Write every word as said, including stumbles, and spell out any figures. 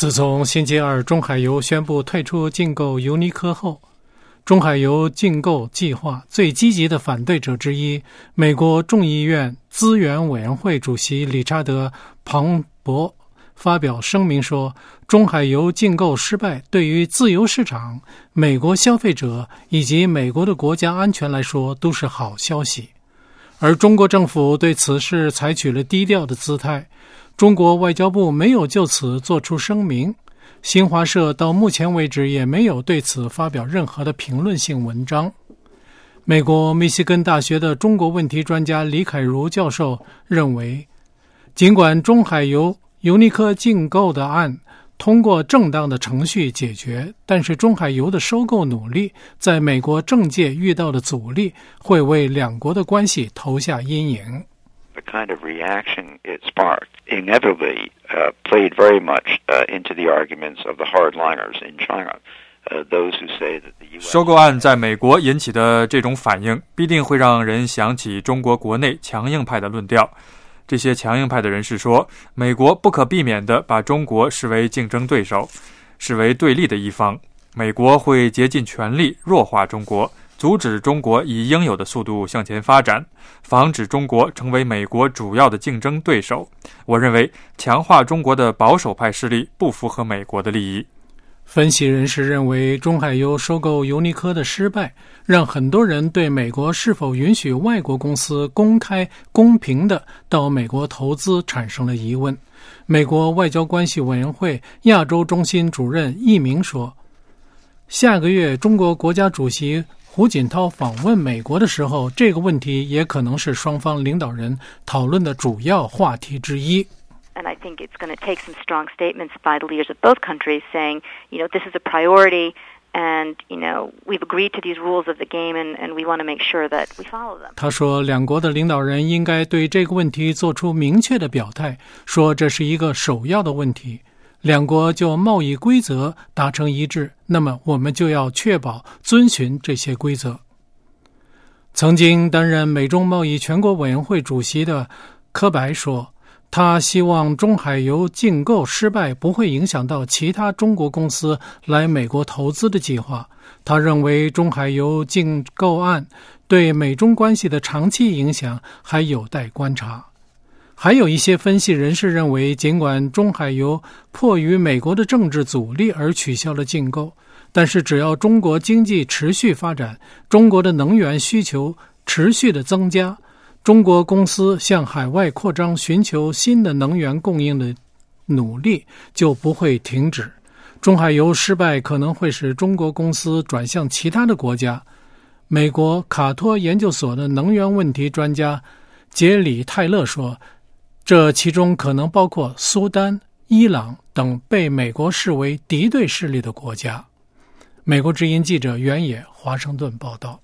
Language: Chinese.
自从星期二中海油宣布退出竞购尤尼科后，中海油竞购计划最积极的反对者之一，美国众议院资源委员会主席理查德·庞博发表声明说，中海油竞购失败对于自由市场、美国消费者以及美国的国家安全来说都是好消息。而中国政府对此事采取了低调的姿态，中国外交部没有就此做出声明，新华社到目前为止也没有对此发表任何的评论性文章。美国密西根大学的中国问题专家李凯如教授认为，尽管中海油尤尼科竞购的案通过正当的程序解决，但是中海油的收购努力在美国政界遇到的阻力会为两国的关系投下阴影。 The kind of reaction it sparked inevitably uh, played very much uh, into the arguments of the hardliners in China. Uh, those who say that the U S 收购案在美国引起的这种反应，必定会让人想起中国国内强硬派的论调。这些强硬派的人士说，美国不可避免地把中国视为竞争对手，视为对立的一方。美国会竭尽全力弱化中国，阻止中国以应有的速度向前发展，防止中国成为美国主要的竞争对手。我认为强化中国的保守派势力不符合美国的利益。 分析人士认为，中海油收购尤尼科的失败让很多人对美国是否允许外国公司公开公平地到美国投资产生了疑问。美国外交关系委员会亚洲中心主任易明说，下个月中国国家主席胡锦涛访问美国的时候，这个问题也可能是双方领导人讨论的主要话题之一。 And I think it's going to take some strong statements by the leaders of both countries saying, you know, this is a priority and, you know, we've agreed to these rules of the game and, and we want to make sure that we follow them. 他说，两国的领导人应该对这个问题做出明确的表态，说这是一个首要的问题。两国就贸易规则达成一致，那么我们就要确保遵循这些规则。曾经担任美中贸易全国委员会主席的柯白说，他希望中海油竞购失败不会影响到其他中国公司来美国投资的计划。他认为中海油竞购案对美中关系的长期影响还有待观察。还有一些分析人士认为，尽管中海油迫于美国的政治阻力而取消了竞购，但是只要中国经济持续发展，中国的能源需求持续的增加，中国公司向海外扩张寻求新的能源供应的努力就不会停止。中海油失败可能会使中国公司转向其他的国家。美国卡托研究所的能源问题专家杰里泰勒说，这其中可能包括苏丹、伊朗等被美国视为敌对势力的国家。美国之音记者袁野华盛顿报道。